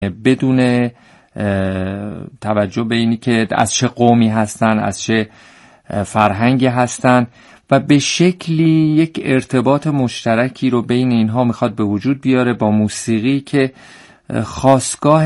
بدون توجه به اینی که از چه قومی هستن، از چه فرهنگی هستن، و به شکلی یک ارتباط مشترکی رو بین اینها میخواد به وجود بیاره با موسیقی که خاستگاه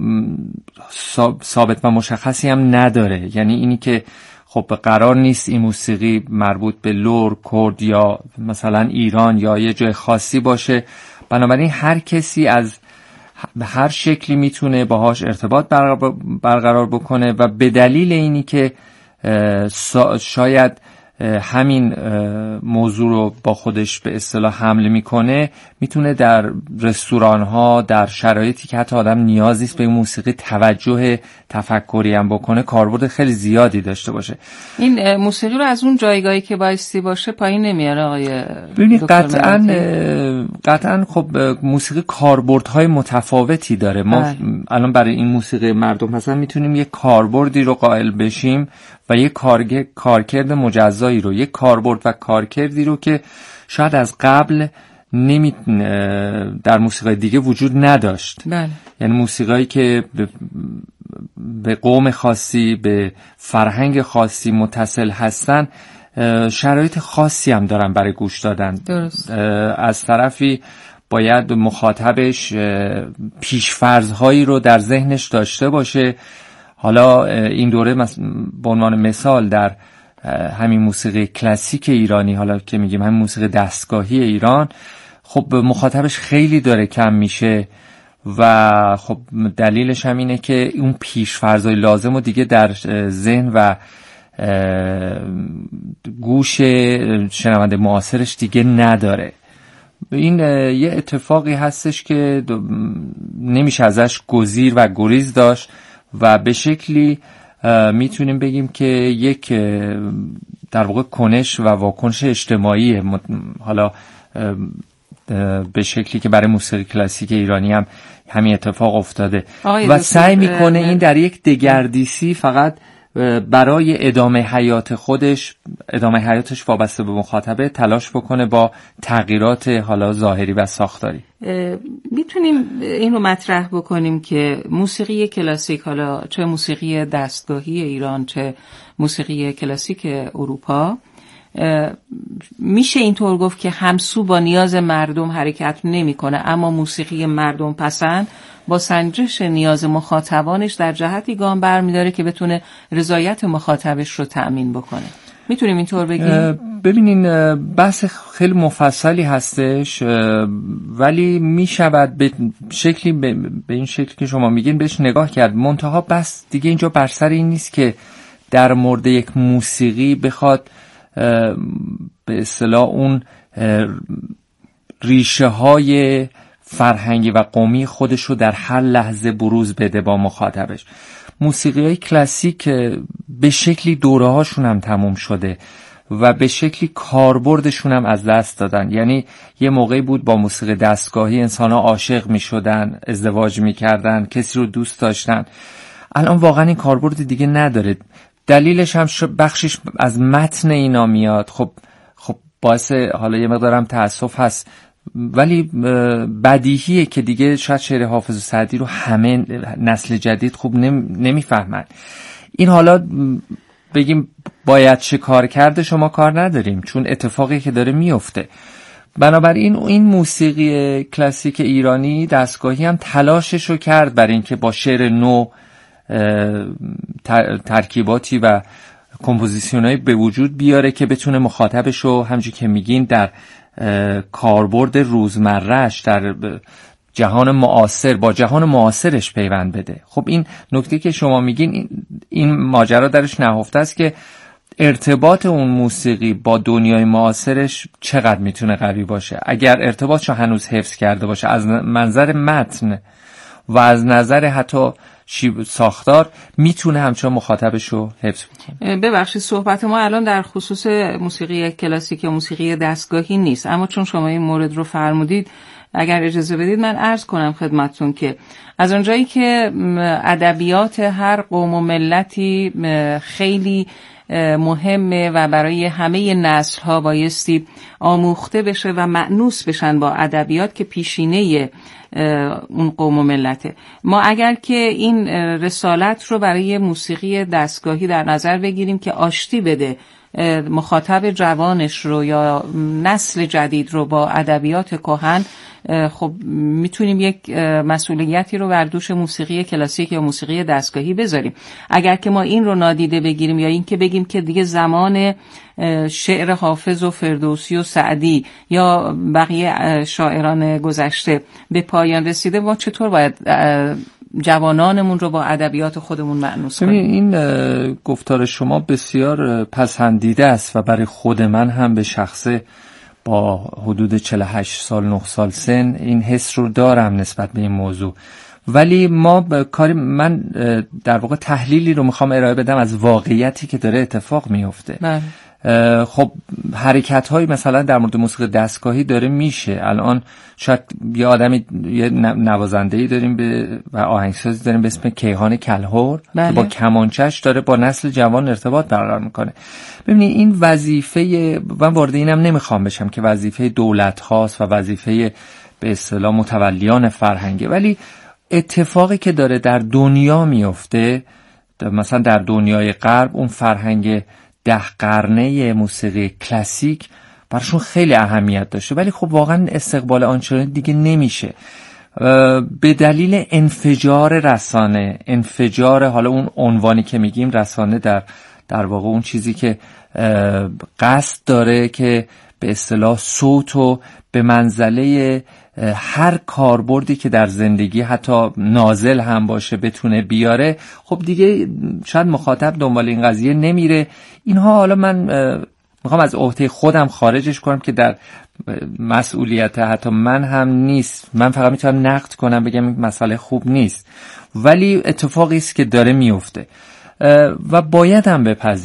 ثابت و مشخصی هم نداره. یعنی اینی که خب قرار نیست این موسیقی مربوط به لور، کرد یا مثلا ایران یا یه جای خاصی باشه، بنابراین هر کسی از به هر شکلی میتونه باهاش ارتباط برقرار بکنه و به دلیل اینی که شاید همین موضوع رو با خودش به اصطلاح حمل میکنه، میتونه در رستوران ها، در شرایطی که حتی آدم نیاز نیست به موسیقی توجه تفکری هم بکنه، کاربرد خیلی زیادی داشته باشه. این موسیقی رو از اون جایگاهی که بایستی باشه پایین نمیاره آقای ببینید قطعاً خب موسیقی کاربردهای متفاوتی داره. ما الان برای این موسیقی مردم مثلا میتونیم یک کاربردی رو قائل بشیم و یک کارکرد مجزایی رو، یک کاربرد و کارکردی رو که شاید از قبل در موسیقی دیگه وجود نداشت. بله. یعنی موسیقایی که به قوم خاصی، به فرهنگ خاصی متصل هستن، شرایط خاصی هم دارن برای گوش دادن. درست. از طرفی باید مخاطبش پیش‌فرض‌هایی رو در ذهنش داشته باشه. حالا این دوره به عنوان مثال در همین موسیقی کلاسیک ایرانی، حالا که میگیم همین موسیقی دستگاهی ایران، خب مخاطبش خیلی داره کم میشه و خب دلیلش هم اینه که اون پیش‌فرض‌های لازم رو دیگه در ذهن و گوش شنونده معاصرش دیگه نداره. این یه اتفاقی هستش که نمیشه ازش گزیر و گریز داشت و به شکلی میتونیم بگیم که یک در واقع کنش و واکنش اجتماعی، حالا به شکلی که برای موسیقی کلاسیک ایرانی هم همین اتفاق افتاده و سعی میکنه این در یک دگردیسی فقط برای ادامه حیاتش وابسته به مخاطبه تلاش بکنه با تغییرات حالا ظاهری و ساختاری. میتونیم این رو مطرح بکنیم که موسیقی کلاسیک، حالا چه موسیقی دستگاهی ایران چه موسیقی کلاسیک اروپا، میشه اینطور گفت که همسو با نیاز مردم حرکت نمیکنه، اما موسیقی مردم پسند با سنجش نیاز مخاطبانش در جهتی گام برمیداره که بتونه رضایت مخاطبش رو تأمین بکنه. میتونیم اینطور بگیم؟ ببینین بحث خیلی مفصلی هستش، ولی میشود به این شکلی که شما میگین بهش نگاه کرد. منتها بس دیگه اینجا بر سر این نیست که در مورد یک موسیقی بخواد به اصطلاح اون ریشه های فرهنگی و قومی خودش رو در هر لحظه بروز بده با مخاطبش. موسیقی های کلاسیک به شکلی دوره هاشون هم تموم شده و به شکلی کاربردشون هم از دست دادن. یعنی یه موقعی بود با موسیقی دستگاهی انسان ها عاشق می شدن، ازدواج می کردن، کسی رو دوست داشتن. الان واقعا این کاربرد دیگه نداره. دلیلش هم بخشش از متن اینا میاد. خب باعث حالا یه مقدارم تأسف هست، ولی بدیهیه که دیگه شاید شعر حافظ و سعدی رو همه نسل جدید خوب نمیفهمن. این حالا بگیم باید چه کار کرده، شما کار نداریم، چون اتفاقی که داره میفته. بنابراین این موسیقی کلاسیک ایرانی دستگاهی هم تلاشش رو کرد برای اینکه با شعر نو ترکیباتی و کمپوزیشنایی به وجود بیاره که بتونه مخاطبش رو همونجوری که میگین در کاربرد روزمره‌اش در جهان معاصر با جهان معاصرش پیوند بده. خب این نکته که شما میگین، این ماجرا درش نهفته است که ارتباط اون موسیقی با دنیای معاصرش چقدر میتونه قوی باشه. اگر ارتباطشو هنوز حفظ کرده باشه از منظر متن و از نظر حتی ساختار، میتونه همچنان مخاطبشو حفظ بکنه. ببخشید صحبت ما الان در خصوص موسیقی کلاسیک یا موسیقی دستگاهی نیست، اما چون شما این مورد رو فرمودید اگر اجازه بدید من عرض کنم خدمتتون که از اونجایی که ادبیات هر قوم و ملتی خیلی مهمه و برای همه نسل ها بایستی آموخته بشه و مأنوس بشن با ادبیات که پیشینه اون قوم و ملته. ما اگر که این رسالت رو برای موسیقی دستگاهی در نظر بگیریم که آشتی بده مخاطب جوانش رو یا نسل جدید رو با ادبیات کهن، خب میتونیم یک مسئولیتی رو بر دوش موسیقی کلاسیک یا موسیقی دستگاهی بذاریم. اگر که ما این رو نادیده بگیریم یا این که بگیم که دیگه زمان شعر حافظ و فردوسی و سعدی یا بقیه شاعران گذشته به پایان رسیده، ما چطور باید جوانانمون رو با ادبیات خودمون مأنوس کنیم؟ این گفتار شما بسیار پسندیده است و برای خود من هم به شخصه با حدود 48 سال 9 سال سن این حس رو دارم نسبت به این موضوع. ولی من در واقع تحلیلی رو میخوام ارائه بدم از واقعیتی که داره اتفاق میفته. خب حرکت هایی مثلا در مورد موسیقی دستگاهی داره میشه. الان شاید یه نوازنده‌ای داریم و آهنگسازی داریم به اسم کیهان کلهور که با کمانچش داره با نسل جوان ارتباط برقرار میکنه. ببینید این وظیفه، من وارد اینم نمیخوام بشم که وظیفه دولت هاست و وظیفه به اصطلاح متولیان فرهنگه، ولی اتفاقی که داره در دنیا میفته، مثلا در دنیای غرب اون فرهنگ 10 قرنه موسیقی کلاسیک براشون خیلی اهمیت داشته، ولی خب واقعا استقبال آنچنانی دیگه نمیشه به دلیل انفجار رسانه. انفجار، حالا اون عنوانی که میگیم رسانه، در واقع اون چیزی که قصد داره که به اصطلاح صوتو به منزله هر کاربردی که در زندگی حتی نازل هم باشه بتونه بیاره، خب دیگه شاید مخاطب دنبال این قضیه نمیره. اینها حالا من میخوام از عهده خودم خارجش کنم که در مسئولیت حتی من هم نیست، من فقط میتونم نقد کنم بگم این مسئله خوب نیست، ولی اتفاقی است که داره میفته و باید هم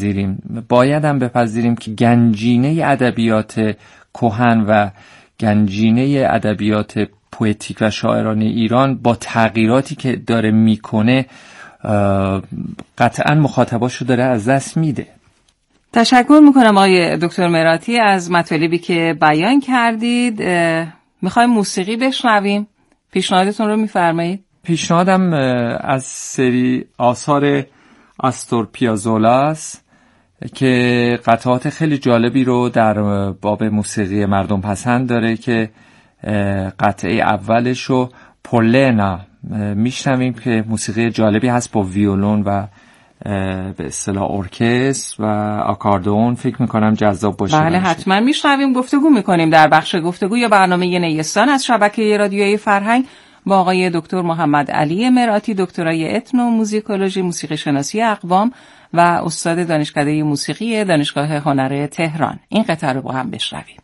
بپذیریم که گنجینه ادبیات کهن و گنجینه ادبیات پوئتیک و شاعرانه ایران با تغییراتی که داره میکنه قطعا مخاطباشو داره از دست میده. تشکر میکنم آقای دکتر مراتی از مطالبی که بیان کردید. میخوایم موسیقی بشنویم، پیشنهادتون رو میفرمایید؟ پیشنهادم از سری آثار آستور پیازولا است که قطعات خیلی جالبی رو در باب موسیقی مردم پسند داره که قطعه اولش رو پولنا میشنویم که موسیقی جالبی هست با ویولون و به اصطلاح ارکستر و آکاردئون. فکر میکنم جذاب باشه. بله حتما میشنویم. گفتگو میکنیم در بخش گفتگو یا برنامه نیستان از شبکه رادیویی فرهنگ با آقای دکتر محمد علی مراتی، دکترای اتنو موزیکولوژی موسیقی شناسی اقوام و استاد دانشکده موسیقی دانشگاه هنر تهران. این قطعه رو با هم بشنویم.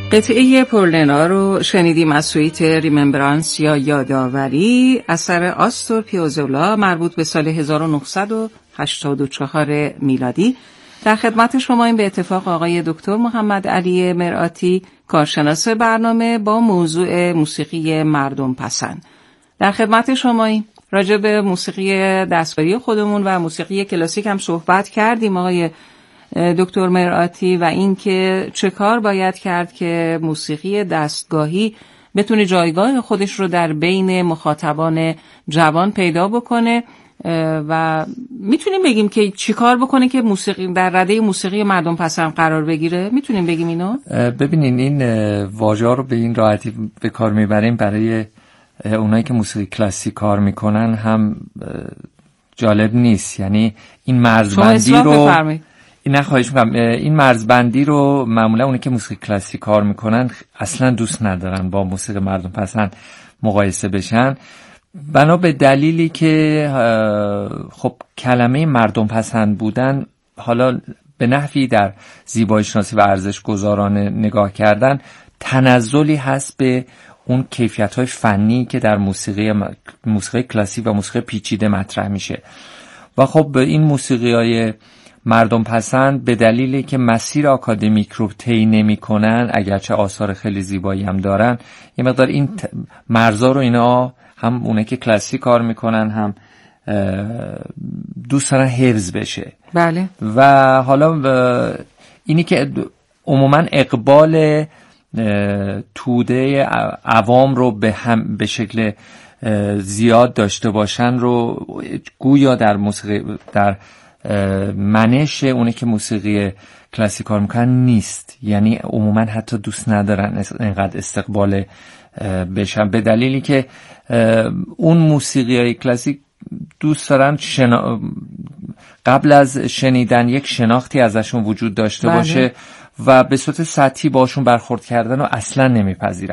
قطعه پرلنا رو شنیدیم از سویت ریممبرانس یا یادآوری اثر آستور پیازولا مربوط به سال 1984 میلادی. در خدمت شما این به اتفاق آقای دکتر محمد علی مرآتی، کارشناس برنامه با موضوع موسیقی مردم پسند. در خدمت شما این راجع به موسیقی دستگاهی خودمون و موسیقی کلاسیک هم صحبت کردیم آقای دکتر مرآتی و اینکه چه کار باید کرد که موسیقی دستگاهی بتونه جایگاه خودش رو در بین مخاطبان جوان پیدا بکنه و میتونیم بگیم که چی کار بکنه که موسیقی در رده موسیقی مردم پسند قرار بگیره؟ میتونیم بگیم اینو؟ ببینین این واژه رو به این راحتی به کار میبریم برای اونایی که موسیقی کلاسیک کار میکنن هم جالب نیست. یعنی این مرزبندی رو نه خواهش میکنم، این مرزبندی رو معمولا اونایی که موسیقی کلاسیک کار میکنن اصلا دوست ندارن با موسیقی مردم پسند مقایسه بشن، بنا به دلیلی که خب کلمه مردم پسند بودن حالا به نحوی در زیبایی شناسی و ارزش گذارانه نگاه کردن تنزلی هست به اون کیفیت‌های فنی که در موسیقی کلاسیک و موسیقی پیچیده مطرح میشه. و خب این موسیقی‌های مردم پسند به دلیلی که مسیر آکادمیک رو طی نمی‌کنن، اگرچه آثار خیلی زیبایی هم دارن، یه مقدار این مرزا رو اینا هم اونه که کلاسیک کار میکنن هم دوست دارن حفظ بشه. بله. و حالا اینی که عموما اقبال توده عوام رو به شکل زیاد داشته باشن رو گویا در موسیقی در منش اونه که موسیقی کلاسیک کار میکنن نیست. یعنی عموما حتی دوست ندارن اینقدر استقبال بشن، به دلیلی که اون موسیقی کلاسیک دوست دارن قبل از شنیدن یک شناختی ازشون وجود داشته باشه و به صورت سطحی باشون برخورد کردن و اصلا نمیپذیرن.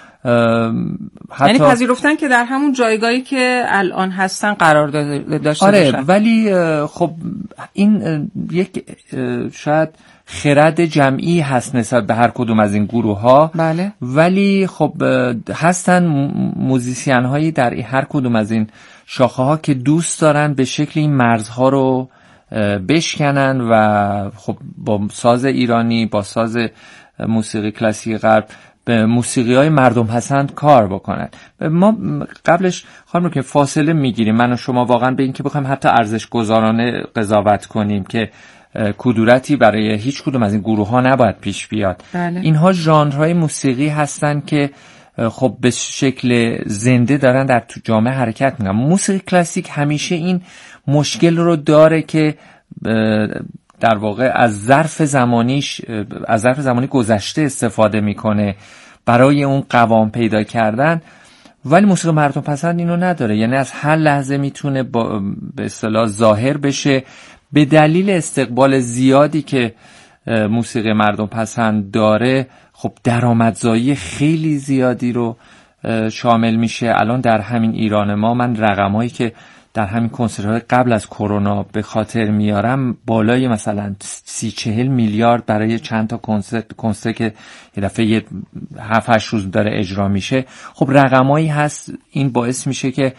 یعنی پذیرفتن که در همون جایگاهی که الان هستن قرار داشته باشن. ولی خب این یک شاید خرد جمعی هست نسبت به هر کدوم از این گروه ها. بله. ولی خب هستن موزیسین هایی در هر کدوم از این شاخه ها که دوست دارن به شکل این مرزها رو بشکنن و خب با ساز ایرانی، با ساز موسیقی کلاسیک غرب به موسیقی های مردم پسند کار بکنن. ما قبلش خواهیم که فاصله میگیریم من و شما واقعا به این که بخوایم حتی ارزش گذارانه قضاوت کنیم که کدورتی برای هیچ کدوم از این گروه ها نباید پیش بیاد. بله. اینها ژانرهای موسیقی هستن که خب به شکل زنده دارن در تو جامعه حرکت میکنن. موسیقی کلاسیک همیشه این مشکل رو داره که در واقع از ظرف زمانی گذشته استفاده میکنه برای اون قوام پیدا کردن، ولی موسیقی مردم پسند اینو نداره. یعنی از هر لحظه میتونه به اصطلاح ظاهر بشه. به دلیل استقبال زیادی که موسیقی مردم پسند داره خب درآمدزایی خیلی زیادی رو شامل میشه. الان در همین ایران ما من رقمایی که در همین کنسرت‌های قبل از کرونا به خاطر میارم بالای مثلا 30-40 میلیارد برای چند تا کنسرت که یه دفعه 7-8 روز داره اجرا میشه. خب رقمایی هست. این باعث میشه که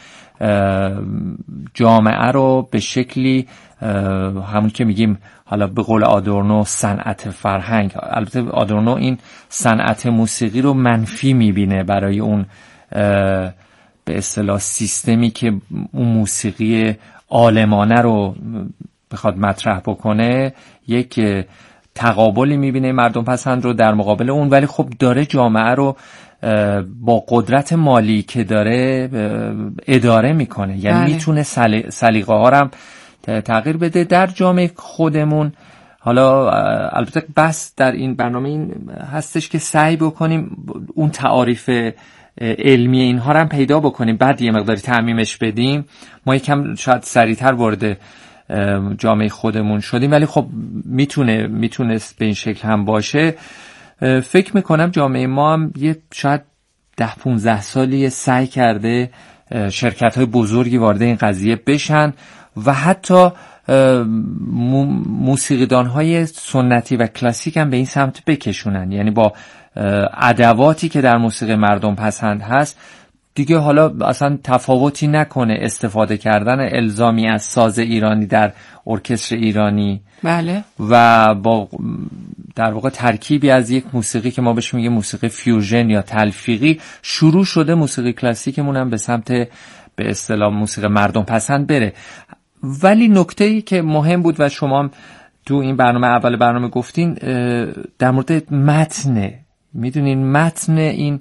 جامعه رو به شکلی همون که میگیم حالا به قول آدورنو صنعت فرهنگ، البته آدورنو این صنعت موسیقی رو منفی میبینه برای اون به اصطلاح سیستمی که اون موسیقی عالمانه رو بخواد مطرح بکنه، یک تقابلی میبینه مردم پسند رو در مقابل اون، ولی خب داره جامعه رو با قدرت مالی که داره اداره میکنه. یعنی میتونه سلیقه ها رو هم تغییر بده. در جامعه خودمون حالا البته بس در این برنامه این هستش که سعی بکنیم اون تعاریف علمی اینها رو هم پیدا بکنیم، بعد یه مقداری تعمیمش بدیم. ما یکم شاید سریعتر وارد جامعه خودمون شدیم، ولی خب میتونست به این شکل هم باشه. فکر میکنم جامعه ما هم یه شاید 10-15 سالی سعی کرده شرکت‌های بزرگی وارد این قضیه بشن و حتی موسیقیدان‌های سنتی و کلاسیک هم به این سمت بکشونن، یعنی با ادواتی که در موسیقی مردم پسند هست دیگه حالا اصلا تفاوتی نکنه استفاده کردن الزامی از ساز ایرانی در ارکستر ایرانی. بله. و با در واقع ترکیبی از یک موسیقی که ما بهش میگه موسیقی فیوژن یا تلفیقی شروع شده، موسیقی کلاسیکمون هم به سمت به اصطلاح موسیقی مردم پسند بره. ولی نکته‌ای که مهم بود و شما هم تو این برنامه اول برنامه گفتین در مورد متن. میدونین متن این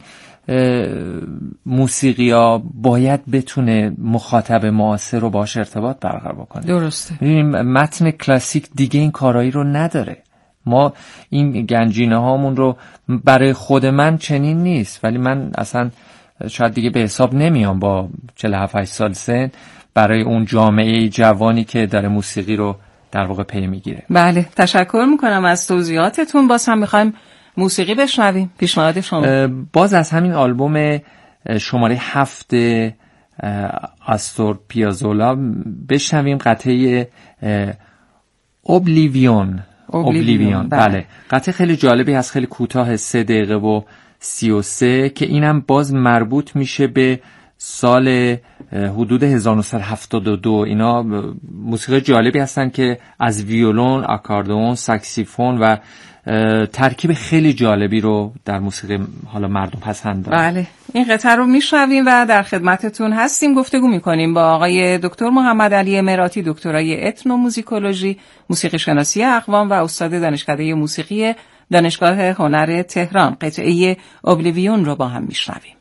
موسیقی ها باید بتونه مخاطب معاصر رو باش ارتباط برقرار بکنه. درسته. میدونین متن کلاسیک دیگه این کارایی رو نداره. ما این گنجینه هامون رو برای خود من چنین نیست، ولی من اصلا شاید دیگه به حساب نمیام با 47 سال سن برای اون جامعه جوانی که داره موسیقی رو در واقع پی میگیره. بله، تشکر میکنم از توضیحاتتون. باز هم میخوایم موسیقی بشنویم. پیشنهاد شما؟ باز از همین آلبوم شماره 7 آستور پیازولا بشنویم قطعه اوبلیویون. بله. قطعه خیلی جالبی هست، خیلی کوتاه، 3 دقیقه و 33 که اینم باز مربوط میشه به سال حدود 1972. اینا موسیقی جالبی هستن که از ویولون، آکاردئون، ساکسیفون و ترکیب خیلی جالبی رو در موسیقی حالا مردم پسند دارن. بله، این قطعه رو میشنویم و در خدمتتون هستیم. گفتگو میکنیم با آقای دکتر محمد علی مراتی، دکترای اتنوموزیکولوژی، موسیقی شناسی اقوام و استاد دانشکده موسیقی دانشگاه هنر تهران. قطعه اوبلیویون رو با هم میشنویم.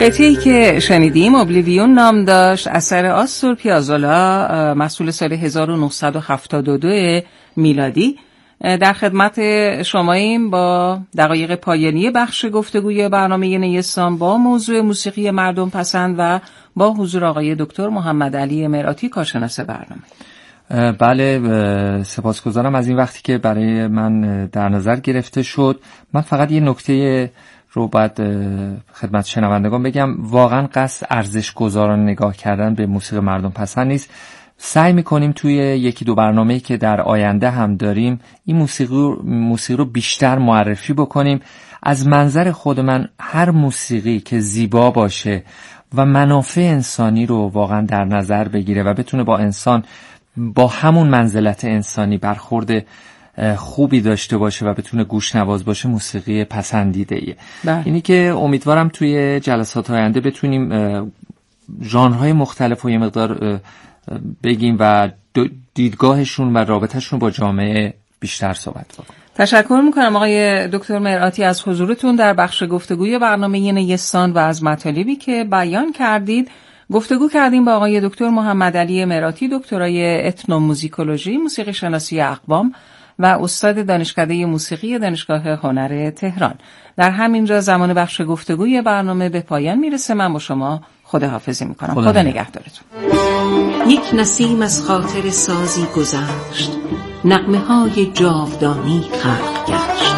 قطعه‌ای که شنیدیم اوبلیویون نام داشت، اثر آستور پیازولا، محصول سال 1972 میلادی. در خدمت شماییم با دقایق پایانی بخش گفتگوی برنامه نیستان با موضوع موسیقی مردم پسند و با حضور آقای دکتر محمد علی مرآتی، کارشناس برنامه. بله، سپاسگزارم از این وقتی که برای من در نظر گرفته شد. من فقط یه نکته رو باید خدمت شنوندگان بگم. واقعا قصد ارزش گذاران نگاه کردن به موسیقی مردم پسند نیست. سعی میکنیم توی یکی دو برنامه‌ای که در آینده هم داریم این موسیقی رو بیشتر معرفی بکنیم. از منظر خود من هر موسیقی که زیبا باشه و منافع انسانی رو واقعا در نظر بگیره و بتونه با انسان با همون منزلت انسانی برخورد خوبی داشته باشه و بتونه گوش نواز باشه، موسیقی پسندیده ایه. اینی که امیدوارم توی جلسات آینده بتونیم ژانرهای مختلف و یه مقدار بگیم و دیدگاهشون و رابطهشون با جامعه بیشتر صحبت بکنیم. تشکر میکنم آقای دکتر مرآتی از حضورتون در بخش گفتگوی برنامه نیستان و از مطالبی که بیان کردید. گفتگو کردیم با آقای دکتر محمد علی مرآتی، دکترای اتنوموزیکولوژی، موسیقی شناسی اقوام و استاد دانشکده موسیقی دانشگاه هنر تهران. در همینجا زمان بخش گفتگوی برنامه به پایان میرسه. من با شما خداحافظی میکنم. خدا نگهدارتون. یک نسیم از خاطر سازی گذشت، نغمه های جاودانی خلق گشت.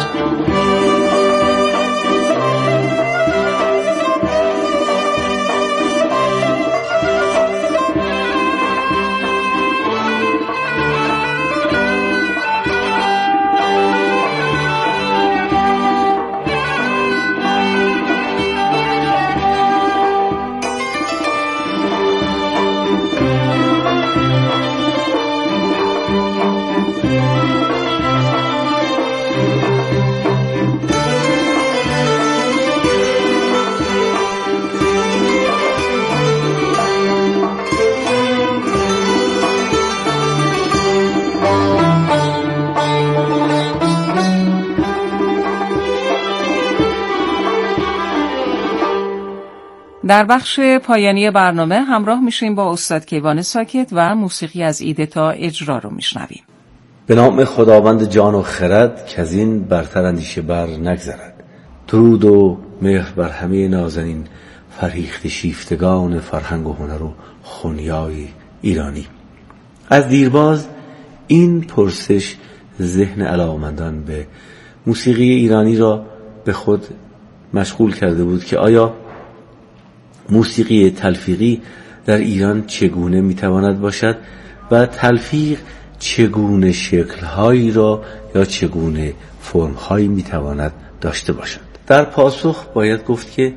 در بخش پایانی برنامه همراه میشیم با استاد کیوان ساکت و موسیقی از ایده تا اجرا رو میشنویم. به نام خداوند جان و خرد که از این برتر اندیشه بر نگذرد. درود و مهر بر همه نازنین فرهیخت شیفتگان فرهنگ و هنر و خونیای ایرانی. از دیرباز این پرسش ذهن علاقه‌مندان به موسیقی ایرانی را به خود مشغول کرده بود که آیا موسیقی تلفیقی در ایران چگونه میتواند باشد و تلفیق چگونه شکل‌هایی را یا چگونه فرم‌هایی میتواند داشته باشد. در پاسخ باید گفت که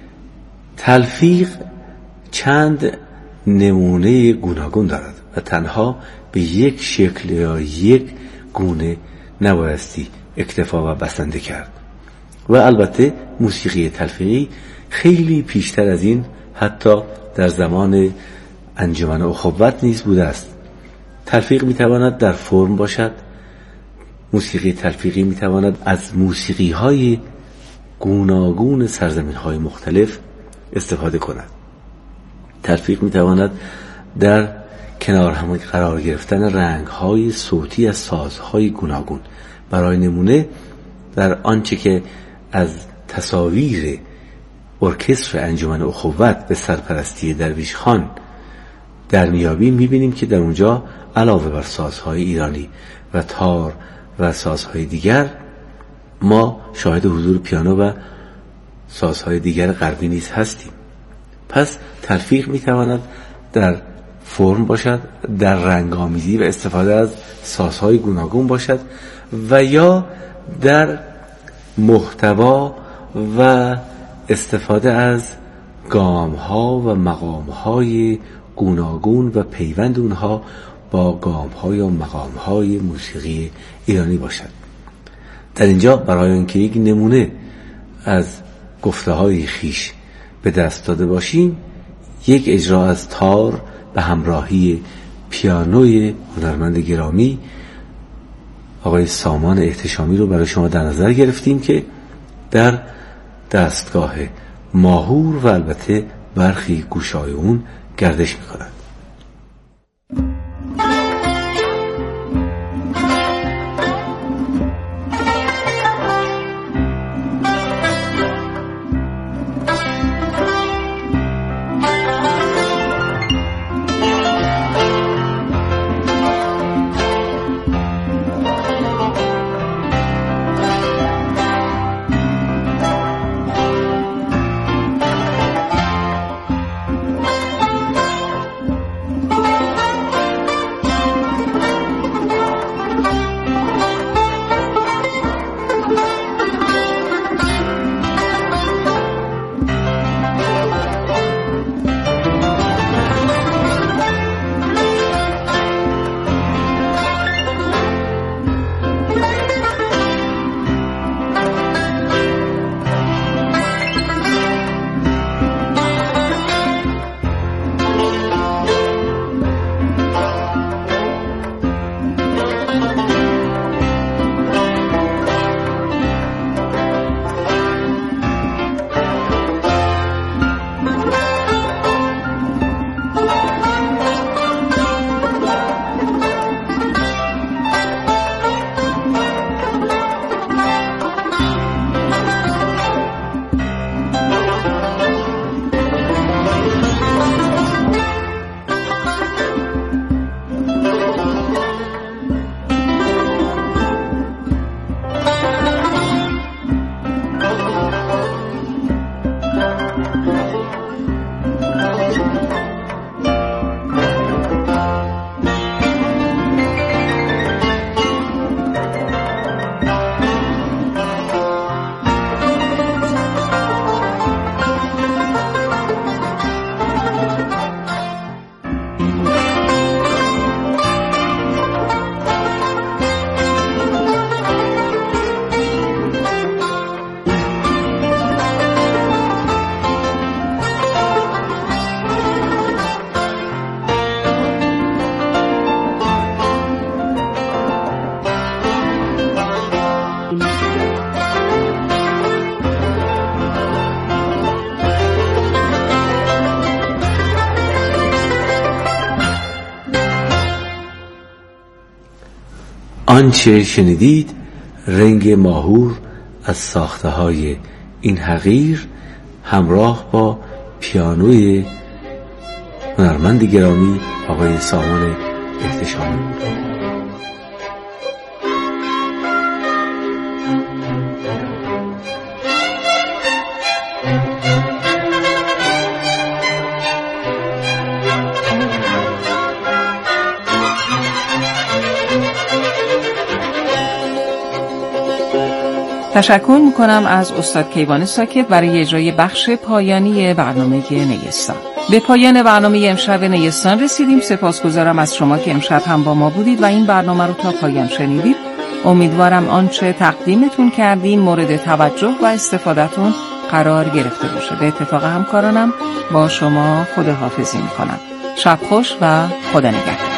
تلفیق چند نمونه گوناگون دارد و تنها به یک شکل یا یک گونه نبایستی اکتفا و بسنده کرد و البته موسیقی تلفیقی خیلی پیشتر از این حتی در زمان انجمن اخوت نیز بوده است. تلفیق میتواند در فرم باشد. موسیقی تلفیقی میتواند از موسیقی های گوناگون سرزمین های مختلف استفاده کند. تلفیق میتواند در کنار هم قرار گرفتن رنگ های صوتی از سازهای گوناگون. برای نمونه در آنچه که از تصاویر ارکستر انجمن اخوت به سرپرستی درویش خان در میابیم، میبینیم که در اونجا علاوه بر سازهای ایرانی و تار و سازهای دیگر ما شاهد حضور پیانو و سازهای دیگر غربی نیز هستیم. پس تلفیق میتواند در فرم باشد، در رنگامیزی و استفاده از سازهای گوناگون باشد و یا در محتوا و استفاده از گام‌ها و مقام‌های گوناگون و پیوند اونها با گام‌های و مقام‌های موسیقی ایرانی باشد. در اینجا برای اینکه یک نمونه از گفته‌های خیش به دست داده باشیم، یک اجرا از تار به همراهی پیانوی هنرمند گرامی آقای سامان احتشامی رو برای شما در نظر گرفتیم که در دستگاه ماهور و البته برخی گوشه‌های اون گردش می‌کنند. آنچه شنیدید رنگ ماهور از ساخته‌های این حقیر همراه با پیانوی هنرمند گرامی آقای سامان احتشامی بود. تشکر میکنم از استاد کیوان ساکت برای اجرای بخش پایانی برنامه نیستان. به پایان برنامه امشب نیستان رسیدیم. سپاسگزارم از شما که امشب هم با ما بودید و این برنامه رو تا پایان شنیدید. امیدوارم آنچه تقدیمتون کردیم مورد توجه و استفادهتون قرار گرفته باشه. به اتفاق همکارانم با شما خداحافظی میکنم. شب خوش و خدا نگهدار.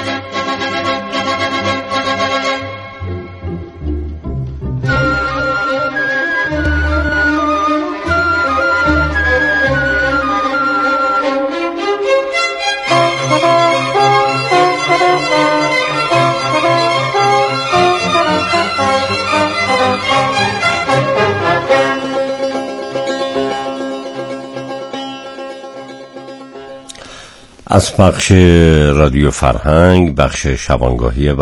از بخش رادیو فرهنگ، بخش شبانگاهی